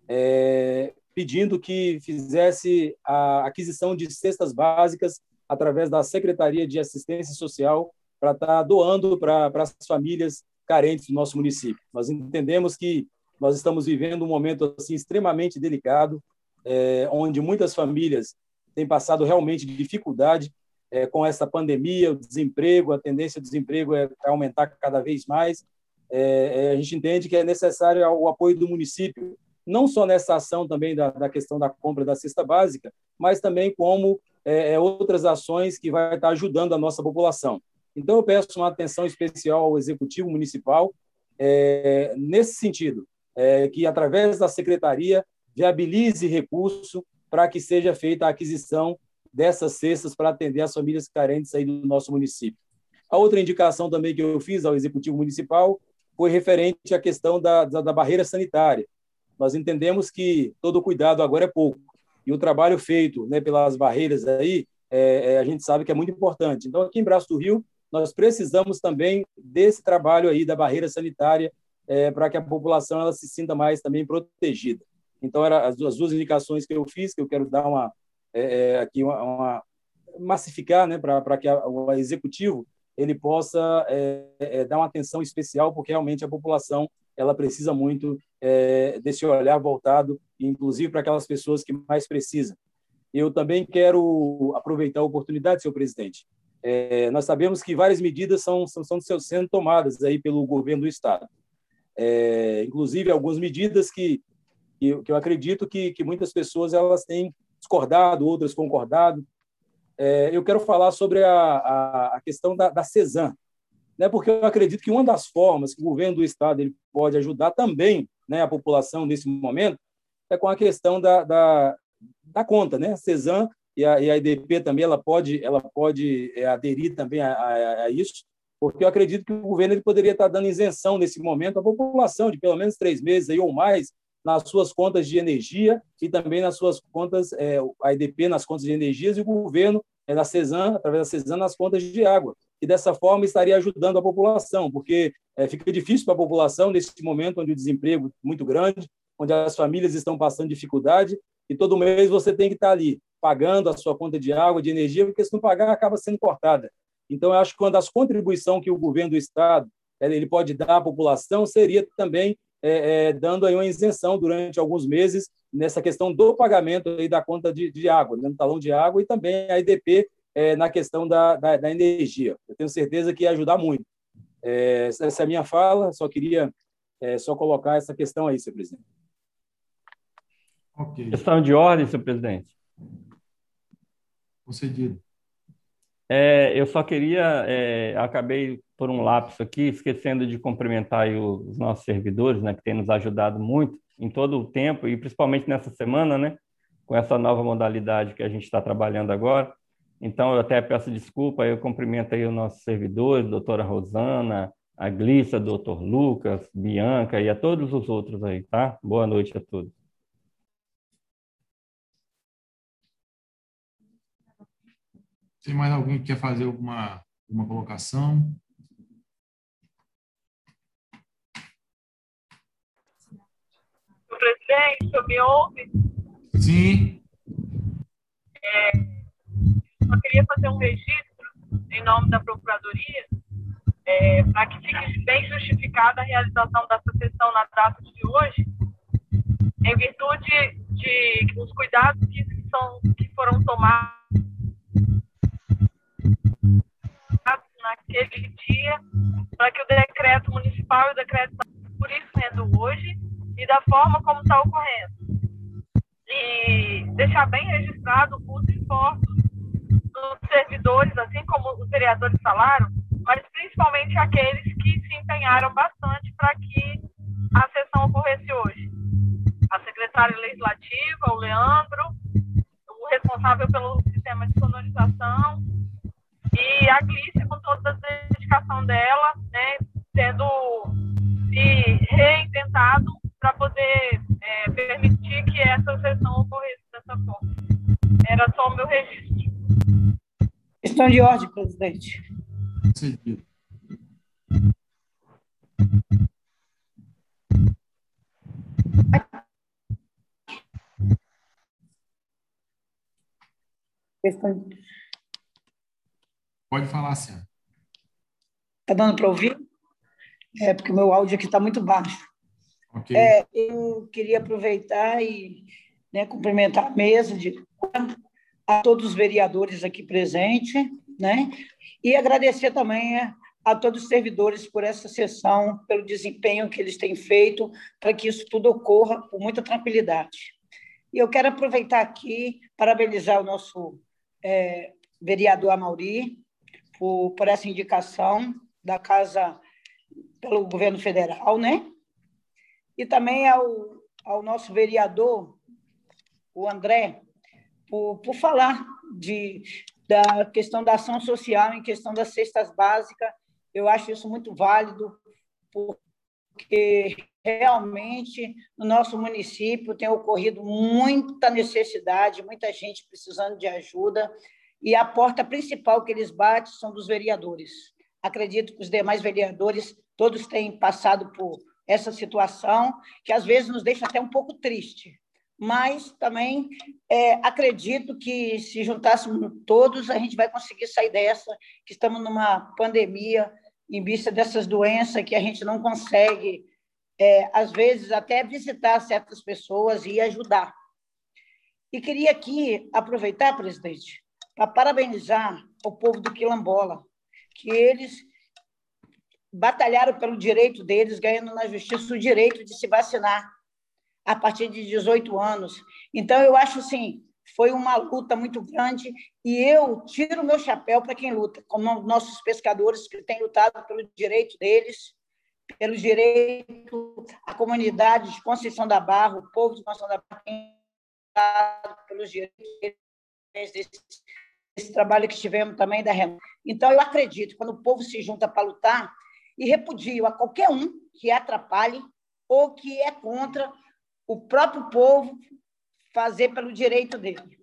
[SPEAKER 3] é, pedindo que fizesse a aquisição de cestas básicas através da Secretaria de Assistência Social para estar doando para, para as famílias carentes do nosso município. Nós entendemos que nós estamos vivendo um momento assim, extremamente delicado, é, onde muitas famílias têm passado realmente dificuldade é, com essa pandemia, o desemprego, a tendência do desemprego é aumentar cada vez mais. É, a gente entende que é necessário o apoio do município, não só nessa ação também da, da questão da compra da cesta básica, mas também como é, outras ações que vai estar ajudando a nossa população. Então, eu peço uma atenção especial ao Executivo Municipal é, nesse sentido, é, que, através da Secretaria, viabilize recurso para que seja feita a aquisição dessas cestas para atender as famílias carentes aí do nosso município. A outra indicação também que eu fiz ao Executivo Municipal foi referente à questão da, da, da barreira sanitária. Nós entendemos que todo cuidado agora é pouco, e o trabalho feito, né, pelas barreiras aí, é, é, a gente sabe que é muito importante. Então, aqui em Braço do Rio, nós precisamos também desse trabalho aí da barreira sanitária é, para que a população ela se sinta mais também protegida. Então, eram as duas, as duas indicações que eu fiz, que eu quero dar uma, é, aqui uma, uma massificar, né, para que a, o executivo ele possa é, é, dar uma atenção especial, porque realmente a população ela precisa muito é, desse olhar voltado, inclusive para aquelas pessoas que mais precisam. Eu também quero aproveitar a oportunidade, senhor presidente. É, nós sabemos que várias medidas são, são, são sendo tomadas aí pelo governo do Estado. É, inclusive, algumas medidas que, que, que eu acredito que, que muitas pessoas elas têm discordado, outras concordado. é, eu quero falar sobre a, a, a questão da, da CESAM, né, porque eu acredito que uma das formas que o governo do Estado ele pode ajudar também, né, a população nesse momento é com a questão da, da, da conta. Né? A CESAM e a, e a I D P também ela pode, ela pode é, aderir também a, a, a isso, porque eu acredito que o governo ele poderia estar dando isenção nesse momento à população de pelo menos três meses aí, ou mais nas suas contas de energia e também nas suas contas, é, a I D P nas contas de energias e o governo é, na CESAM, através da CESAM, nas contas de água. E dessa forma estaria ajudando a população, porque é, fica difícil para a população nesse momento onde o desemprego é muito grande, onde as famílias estão passando dificuldade e todo mês você tem que estar ali pagando a sua conta de água, de energia, porque se não pagar acaba sendo cortada. Então, eu acho que uma das contribuições que o governo do Estado ele pode dar à população seria também é, é, dando aí uma isenção durante alguns meses nessa questão do pagamento aí da conta de, de água, né, no talão de água, e também a I D P é, na questão da, da, da energia. Eu tenho certeza que ia ajudar muito. É, essa é a minha fala, só queria é, só colocar essa questão aí, senhor presidente.
[SPEAKER 1] Ok.
[SPEAKER 2] Questão de ordem, senhor presidente.
[SPEAKER 1] Concedido.
[SPEAKER 2] É, eu só queria, é, acabei por um lapso aqui, esquecendo de cumprimentar aí os nossos servidores, né, que têm nos ajudado muito em todo o tempo, e principalmente nessa semana, né, com essa nova modalidade que a gente está trabalhando agora. Então, eu até peço desculpa, eu cumprimento aí os nossos servidores, doutora Rosana, a Glissa, doutor Lucas, Bianca e a todos os outros aí, tá? Boa noite a todos.
[SPEAKER 1] Tem mais alguém que quer fazer alguma, alguma colocação?
[SPEAKER 7] Senhor presidente, o senhor me ouve?
[SPEAKER 1] Sim.
[SPEAKER 7] É, só queria fazer um registro em nome da Procuradoria é, para que fique bem justificada a realização dessa sessão na data de hoje, em virtude de, de os cuidados que, são, que foram tomados naquele dia, para que o decreto municipal e o decreto por isso sendo hoje e da forma como está ocorrendo. E deixar bem registrado os esforços dos servidores, assim como os vereadores falaram, mas principalmente aqueles que se empenharam bastante para que a sessão ocorresse hoje. A secretária legislativa, o Leandro, o responsável pelo sistema de sonorização, e a Glícia, com toda a dedicação dela, né, tendo se reinventado para poder é, permitir que essa sessão ocorresse dessa forma. Era só o meu registro.
[SPEAKER 8] Questão de ordem, presidente.
[SPEAKER 1] Concedido.
[SPEAKER 8] Questão...
[SPEAKER 1] Pode falar, senhora.
[SPEAKER 8] Está dando para ouvir? É, porque o meu áudio aqui está muito baixo.
[SPEAKER 1] Ok.
[SPEAKER 8] É, eu queria aproveitar e né, cumprimentar a mesa, de, a todos os vereadores aqui presentes, né, e agradecer também a, a todos os servidores por essa sessão, pelo desempenho que eles têm feito, para que isso tudo ocorra com muita tranquilidade. E eu quero aproveitar aqui, parabenizar o nosso é, vereador Amaury, Por, por essa indicação da Casa pelo governo federal, né? E também ao, ao nosso vereador, o André, por, por falar de, da questão da ação social em questão das cestas básicas. Eu acho isso muito válido, porque realmente no nosso município tem ocorrido muita necessidade, muita gente precisando de ajuda, e a porta principal que eles batem são dos vereadores. Acredito que os demais vereadores, todos têm passado por essa situação, que às vezes nos deixa até um pouco triste, mas também é, acredito que se juntássemos todos, a gente vai conseguir sair dessa, que estamos numa pandemia, em vista dessas doenças que a gente não consegue, é, às vezes, até visitar certas pessoas e ajudar. E queria aqui aproveitar, presidente, para parabenizar o povo do Quilombola, que eles batalharam pelo direito deles, ganhando na justiça o direito de se vacinar a partir de dezoito anos. Então, eu acho, assim, foi uma luta muito grande e eu tiro o meu chapéu para quem luta, como nossos pescadores que têm lutado pelo direito deles, pelo direito à comunidade de Conceição da Barra, o povo de Conceição da Barra tem lutado pelos direitos desse, desse trabalho que tivemos também da Renata. Então, eu acredito, quando o povo se junta para lutar, e repudio a qualquer um que atrapalhe ou que é contra o próprio povo fazer pelo direito dele.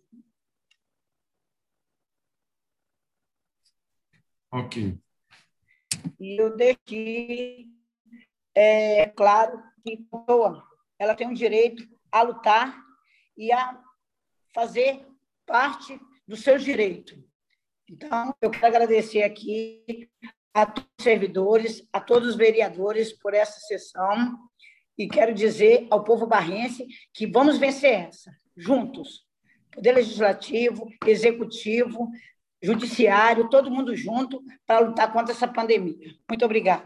[SPEAKER 1] Ok.
[SPEAKER 8] E eu deixo aqui, é claro que a pessoa ela tem um direito a lutar e a fazer parte do seu direito. Então, eu quero agradecer aqui a todos os servidores, a todos os vereadores por essa sessão e quero dizer ao povo barrense que vamos vencer essa, juntos. Poder Legislativo, Executivo, Judiciário, todo mundo junto para lutar contra essa pandemia. Muito obrigada.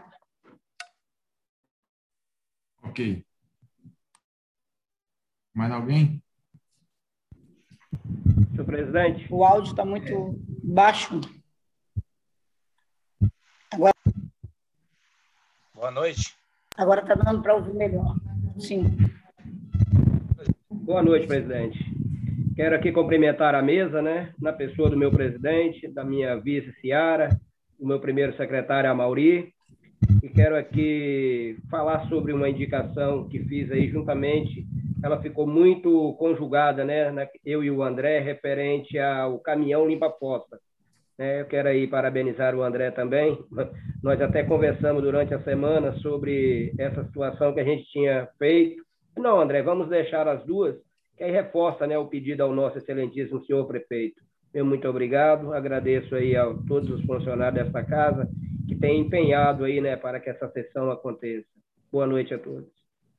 [SPEAKER 1] Ok. Mais alguém?
[SPEAKER 5] Senhor presidente.
[SPEAKER 8] O áudio está muito baixo. Agora...
[SPEAKER 3] Boa noite.
[SPEAKER 8] Agora está dando para ouvir melhor. Sim.
[SPEAKER 5] Boa noite, presidente. Quero aqui cumprimentar a mesa, né, na pessoa do meu presidente, da minha vice, Ciara, do meu primeiro secretário, Amauri, e quero aqui falar sobre uma indicação que fiz aí juntamente, ela ficou muito conjugada, né, eu e o André, referente ao caminhão limpa-poça. Eu quero aí parabenizar o André também. Nós até conversamos durante a semana sobre essa situação que a gente tinha feito. Não, André, vamos deixar as duas, que aí reforça, né, o pedido ao nosso excelentíssimo senhor prefeito. Meu muito obrigado, agradeço aí a todos os funcionários desta casa que têm empenhado aí, né, para que essa sessão aconteça. Boa noite a todos.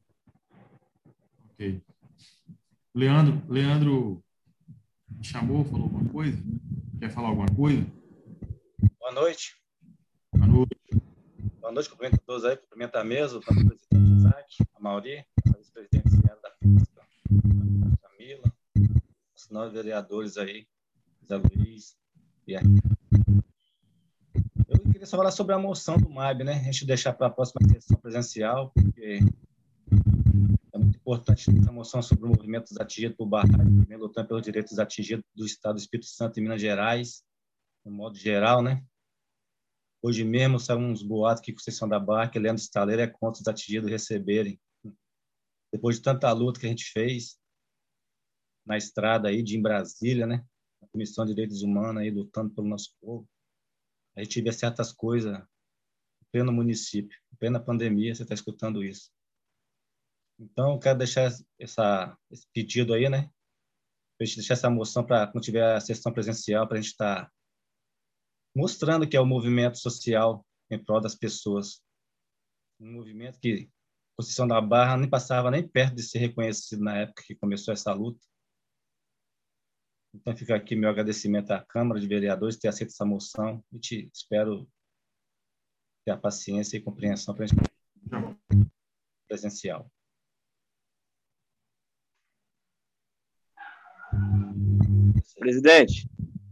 [SPEAKER 1] Ok. Leandro, Leandro me chamou, falou alguma coisa? Quer falar alguma coisa?
[SPEAKER 3] Boa noite.
[SPEAKER 1] Boa noite.
[SPEAKER 3] Boa noite, cumprimento a todos aí, cumprimento a mesa, o presidente Isaac, a Mauri, a vice-presidente Ciara da Física, a Camila, os nove vereadores aí, Zé Luiz e a... Eu queria só falar sobre a moção do M A B, né? A gente deixar para a próxima sessão presencial, porque é muito importante essa moção sobre o movimento dos atingidos por barragem, também lutando pelos direitos dos atingidos do Estado do Espírito Santo e Minas Gerais, no modo geral, né? Hoje mesmo são uns boatos que Conceição da Barra, que Leandro Staleiro é contra os atingidos receberem. Depois de tanta luta que a gente fez na estrada aí de em Brasília, né? A Comissão de Direitos Humanos aí lutando pelo nosso povo. A gente vê certas coisas em pleno município, em plena pandemia, você está escutando isso. Então, eu quero deixar essa, esse pedido aí, né? Para a gente deixar essa moção para quando tiver a sessão presencial, para a gente estar tá mostrando que é o um movimento social em prol das pessoas. Um movimento que Conceição da Barra nem passava nem perto de ser reconhecido na época que começou essa luta. Então, fica aqui meu agradecimento à Câmara de Vereadores por ter aceito essa moção e te espero ter a paciência e compreensão para a gente presencial.
[SPEAKER 9] Presidente.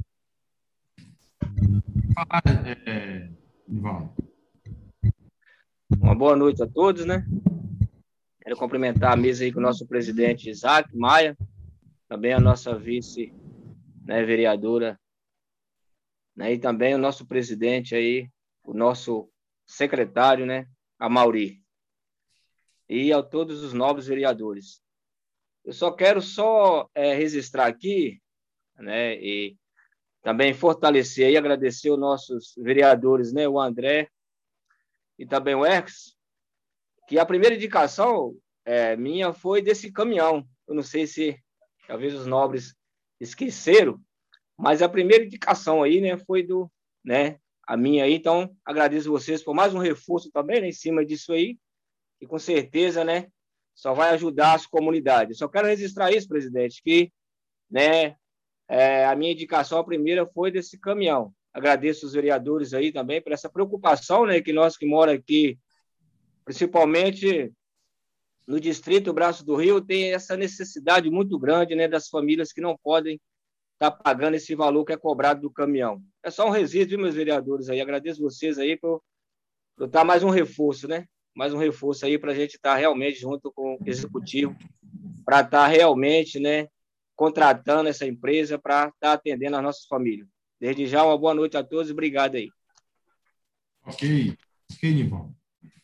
[SPEAKER 1] Fala, é, Nivaldo.
[SPEAKER 9] Uma boa noite a todos, né? Quero cumprimentar a mesa aí com o nosso presidente Isaac Maia, também a nossa vice, né, vereadora, né, e também o nosso presidente aí, o nosso secretário, né, Amauri, e a todos os nobres vereadores. Eu só quero só é, registrar aqui, né, e também fortalecer e agradecer os nossos vereadores, né, o André e também o Erx, que a primeira indicação é, minha foi desse caminhão. Eu não sei se talvez os nobres esqueceram, mas a primeira indicação aí, né, foi do, né, a minha aí. Então, agradeço vocês por mais um reforço também, né, em cima disso aí, e com certeza, né, só vai ajudar as comunidades. Só quero registrar isso, presidente, que, né, é, a minha indicação, a primeira, foi desse caminhão. Agradeço os vereadores aí também por essa preocupação, né, que nós que moramos aqui, principalmente no distrito Braço do Rio tem essa necessidade muito grande, né, das famílias que não podem estar tá pagando esse valor que é cobrado do caminhão. É só um resíduo, viu, meus vereadores aí. Agradeço vocês aí por dar mais um reforço, né? Mais um reforço aí para a gente estar tá realmente junto com o executivo, para estar tá realmente, né, contratando essa empresa para estar tá atendendo as nossas famílias. Desde já, uma boa noite a todos e obrigado aí.
[SPEAKER 1] Ok, ok, Nivaldo.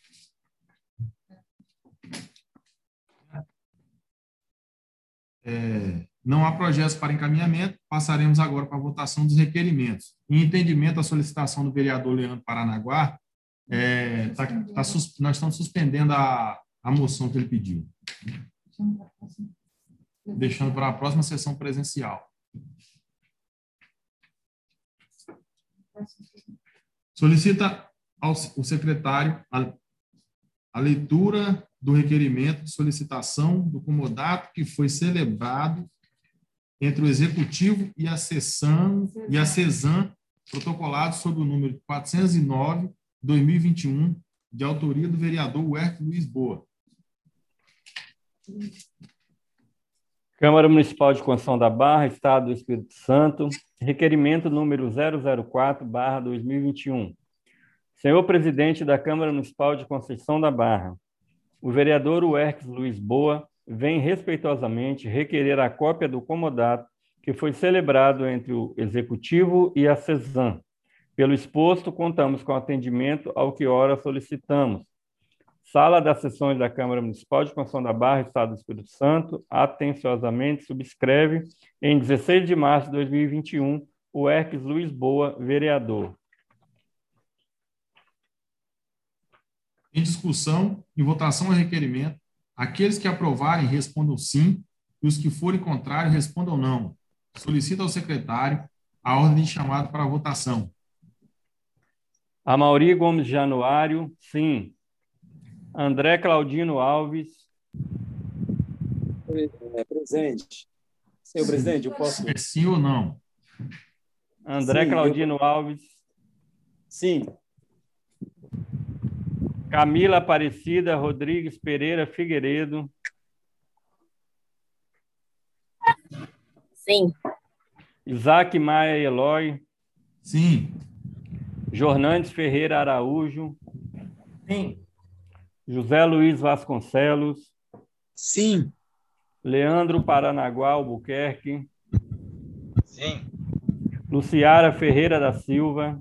[SPEAKER 1] É, não há projetos para encaminhamento, passaremos agora para a votação dos requerimentos. Em entendimento à solicitação do vereador Leandro Paranaguá, é, tá, tá, nós estamos suspendendo a, a moção que ele pediu, deixando para a próxima sessão presencial. Solicita ao o secretário a, a leitura do requerimento de solicitação do comodato que foi celebrado entre o Executivo e a sessão e a CESAM, protocolado sob o número quatrocentos e nove, dois mil e vinte e um, de autoria do vereador Huerto Luiz Boa.
[SPEAKER 2] Câmara Municipal de Conceição da Barra, Estado do Espírito Santo, requerimento número zero zero quatro barra dois mil e vinte e um. Senhor presidente da Câmara Municipal de Conceição da Barra, o vereador Huerto Luiz Boa vem respeitosamente requerer a cópia do comodato que foi celebrado entre o Executivo e a CESAM. Pelo exposto, contamos com atendimento ao que ora solicitamos. Sala das Sessões da Câmara Municipal de Conceição da Barra, Estado do Espírito Santo, atenciosamente subscreve, em dezesseis de março de dois mil e vinte e um, o Herques Luiz Boa, vereador.
[SPEAKER 1] Em discussão, em votação ao requerimento, aqueles que aprovarem respondam sim, e os que forem contrários respondam não. Solicito ao secretário a ordem de chamado para a votação.
[SPEAKER 2] Amaury Gomes Januário, sim. André Claudino Alves.
[SPEAKER 3] É, presente. Senhor sim. Presidente, eu posso...
[SPEAKER 1] É sim ou não?
[SPEAKER 2] André sim, Claudino eu... Alves.
[SPEAKER 3] Sim.
[SPEAKER 2] Camila Aparecida Rodrigues Pereira Figueiredo.
[SPEAKER 4] Sim.
[SPEAKER 2] Isaac Maia Eloy.
[SPEAKER 1] Sim.
[SPEAKER 2] Jornandes Ferreira Araújo.
[SPEAKER 6] Sim.
[SPEAKER 2] José Luiz Vasconcelos.
[SPEAKER 6] Sim.
[SPEAKER 2] Leandro Paranaguá Albuquerque.
[SPEAKER 9] Sim.
[SPEAKER 2] Luciara Ferreira da Silva.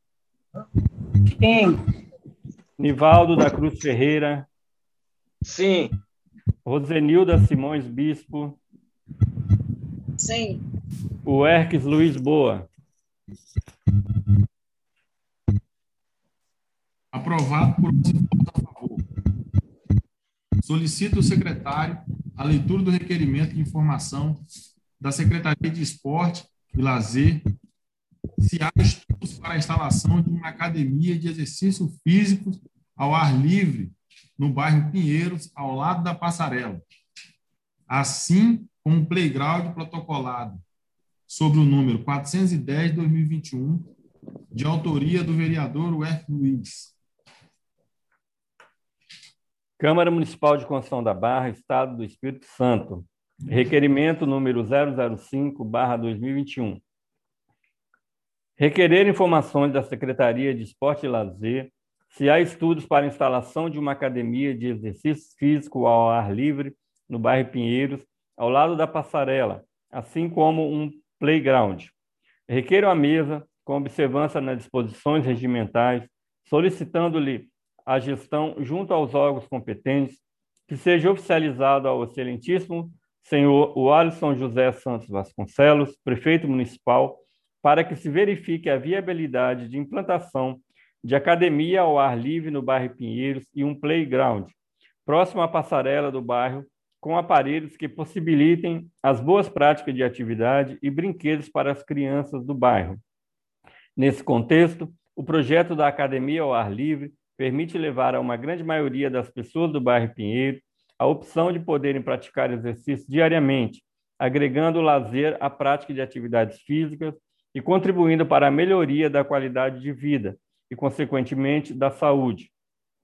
[SPEAKER 8] Sim.
[SPEAKER 2] Nivaldo da Cruz Ferreira.
[SPEAKER 9] Sim.
[SPEAKER 2] Rosenilda Simões Bispo.
[SPEAKER 8] Sim.
[SPEAKER 2] O Herques Luiz Boa.
[SPEAKER 1] Aprovado por onze votos a favor. Solicito ao secretário a leitura do requerimento de informação da Secretaria de Esporte e Lazer se há estudos para a instalação de uma academia de exercício físico ao ar livre no bairro Pinheiros, ao lado da Passarela, assim como um playground protocolado sobre o número quatrocentos e dez, dois mil e vinte e um, de autoria do vereador Huerto Luiz.
[SPEAKER 2] Câmara Municipal de Conceição da Barra, Estado do Espírito Santo. Requerimento número zero zero cinco barra dois mil e vinte e um. Requerer informações da Secretaria de Esporte e Lazer se há estudos para a instalação de uma academia de exercício físico ao ar livre no bairro Pinheiros, ao lado da Passarela, assim como um playground. Requeiro à mesa, com observância nas disposições regimentais, solicitando-lhe a gestão junto aos órgãos competentes, que seja oficializado ao excelentíssimo senhor Alisson José Santos Vasconcelos, prefeito municipal, para que se verifique a viabilidade de implantação de academia ao ar livre no bairro Pinheiros e um playground, próximo à passarela do bairro, com aparelhos que possibilitem as boas práticas de atividade e brinquedos para as crianças do bairro. Nesse contexto, o projeto da academia ao ar livre permite levar a uma grande maioria das pessoas do bairro Pinheiro a opção de poderem praticar exercício diariamente, agregando o lazer à prática de atividades físicas e contribuindo para a melhoria da qualidade de vida e, consequentemente, da saúde.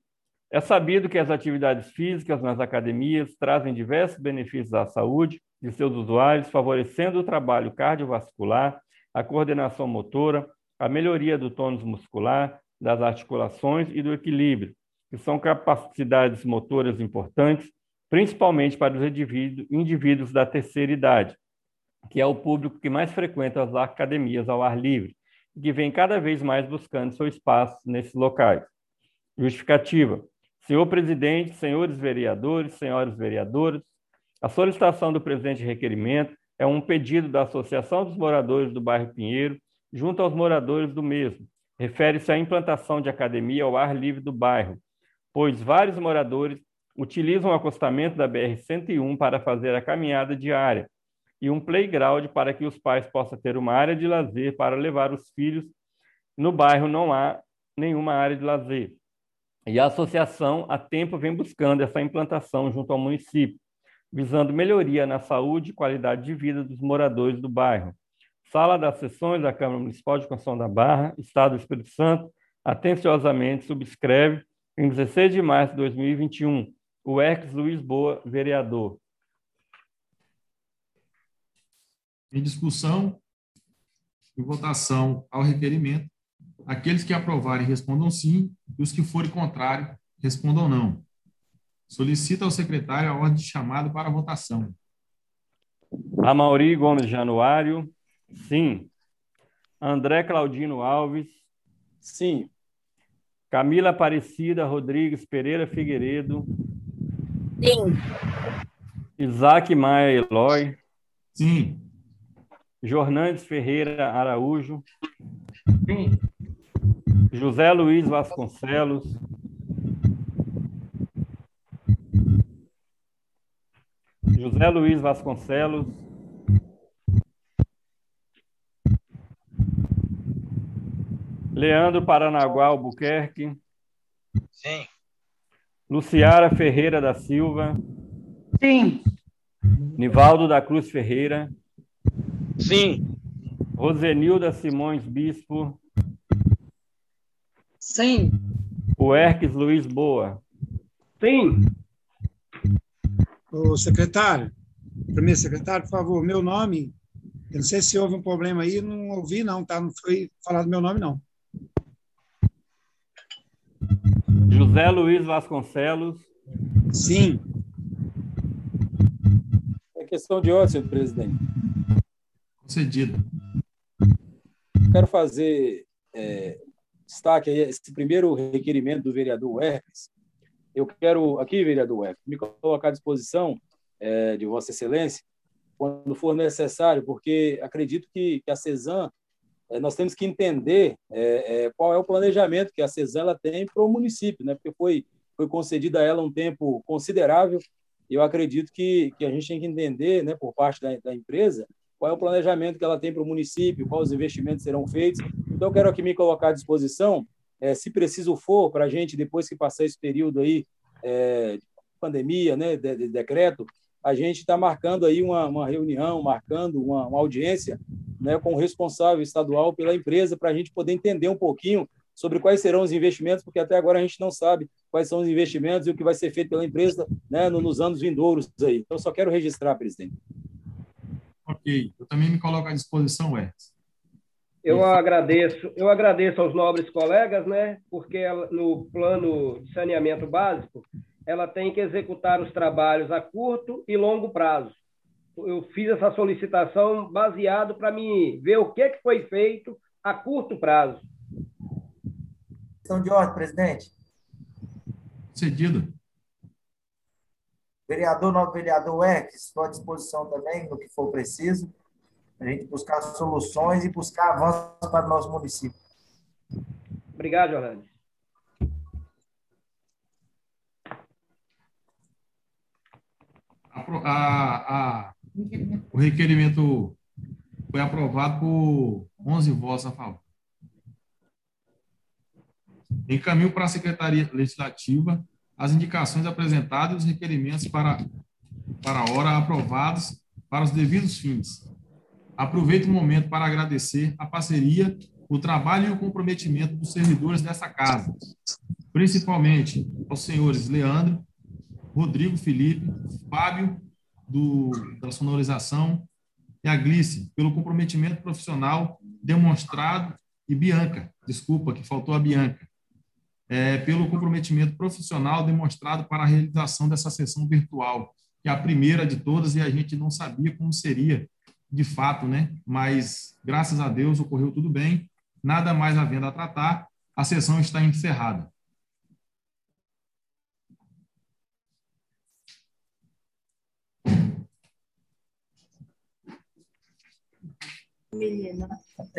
[SPEAKER 2] É sabido que as atividades físicas nas academias trazem diversos benefícios à saúde de seus usuários, favorecendo o trabalho cardiovascular, a coordenação motora, a melhoria do tônus muscular, das articulações e do equilíbrio, que são capacidades motoras importantes, principalmente para os indivíduos, indivíduos da terceira idade, que é o público que mais frequenta as academias ao ar livre e que vem cada vez mais buscando seu espaço nesses locais. Justificativa. Senhor presidente, senhores vereadores, senhoras vereadoras, a solicitação do presente requerimento é um pedido da Associação dos Moradores do Bairro Pinheiro, junto aos moradores do mesmo. Refere-se à implantação de academia ao ar livre do bairro, pois vários moradores utilizam o acostamento da B R cento e um para fazer a caminhada diária e um playground para que os pais possam ter uma área de lazer para levar os filhos. No bairro não há nenhuma área de lazer. E a associação, há tempo, vem buscando essa implantação junto ao município, visando melhoria na saúde e qualidade de vida dos moradores do bairro. Sala das Sessões da Câmara Municipal de Conceição da Barra, Estado do Espírito Santo, atenciosamente subscreve, em dezesseis de março de dois mil e vinte e um, o Erques Luiz Boa, vereador.
[SPEAKER 1] Em discussão e votação ao requerimento, aqueles que aprovarem respondam sim, e os que forem contrários respondam não. Solicita ao secretário a ordem de chamado para a votação.
[SPEAKER 2] Amaury Gomes Januário, sim. André Claudino Alves,
[SPEAKER 3] sim.
[SPEAKER 2] Camila Aparecida Rodrigues Pereira Figueiredo,
[SPEAKER 4] sim.
[SPEAKER 2] Isaac Maia Eloy,
[SPEAKER 1] sim.
[SPEAKER 2] Jornandes Ferreira Araújo,
[SPEAKER 1] sim.
[SPEAKER 2] José Luiz Vasconcelos, José Luiz Vasconcelos, Leandro Paranaguá Albuquerque,
[SPEAKER 10] sim.
[SPEAKER 2] Luciara Ferreira da Silva,
[SPEAKER 8] sim.
[SPEAKER 2] Nivaldo da Cruz Ferreira,
[SPEAKER 9] sim.
[SPEAKER 2] Rosenilda Simões Bispo,
[SPEAKER 8] sim.
[SPEAKER 2] o Erques Luiz Boa,
[SPEAKER 5] sim.
[SPEAKER 6] O secretário, primeiro secretário, por favor, meu nome, eu não sei se houve um problema aí, não ouvi não, tá? Não foi falado meu nome não.
[SPEAKER 2] José Luiz Vasconcelos,
[SPEAKER 6] sim.
[SPEAKER 3] É questão de ordem, senhor presidente.
[SPEAKER 1] Concedido.
[SPEAKER 3] Quero fazer é, destaque aí esse primeiro requerimento do vereador Erques. Eu quero, aqui, vereador Erques, me colocar à disposição é, de Vossa Excelência quando for necessário, porque acredito que, que a CESAM, é, nós temos que entender é, é, qual é o planejamento que a CESAM ela tem para o município, né? Porque foi, foi concedido a ela um tempo considerável e eu acredito que, que a gente tem que entender, né, por parte da, da empresa, qual é o planejamento que ela tem para o município, quais os investimentos serão feitos. Então, eu quero aqui me colocar à disposição, é, se preciso for, para a gente, depois que passar esse período aí, é, de pandemia, né, de, de decreto, a gente está marcando aí uma, uma reunião, marcando uma, uma audiência, né, com o responsável estadual pela empresa, para a gente poder entender um pouquinho sobre quais serão os investimentos, porque até agora a gente não sabe quais são os investimentos e o que vai ser feito pela empresa, né, nos anos vindouros aí. Então, só quero registrar, presidente.
[SPEAKER 1] Ok, eu também me coloco à disposição, Erques.
[SPEAKER 5] Eu agradeço, eu agradeço aos nobres colegas, né, porque ela, no plano de saneamento básico, ela tem que executar os trabalhos a curto e longo prazo. Eu fiz essa solicitação baseado para me ver o que, que foi feito a curto prazo.
[SPEAKER 10] Questão de ordem, presidente.
[SPEAKER 1] Cedido.
[SPEAKER 10] Vereador, novo vereador Erques, estou à disposição também no que for preciso, para a gente buscar soluções e buscar avanços para o nosso município.
[SPEAKER 5] Obrigado, Jornandes.
[SPEAKER 1] A, a, a, o requerimento foi aprovado por onze votos a favor. Encaminho para a Secretaria Legislativa as indicações apresentadas e os requerimentos para, para a hora aprovados para os devidos fins. Aproveito o momento para agradecer a parceria, o trabalho e o comprometimento dos servidores dessa casa, principalmente aos senhores Leandro, Rodrigo Felipe, Fábio, do, da sonorização, e a Glice, pelo comprometimento profissional demonstrado, e Bianca, desculpa, que faltou a Bianca, é, pelo comprometimento profissional demonstrado para a realização dessa sessão virtual, que é a primeira de todas, e a gente não sabia como seria de fato, né? Mas, graças a Deus, ocorreu tudo bem, nada mais havendo a tratar, a sessão está encerrada.
[SPEAKER 4] Menina.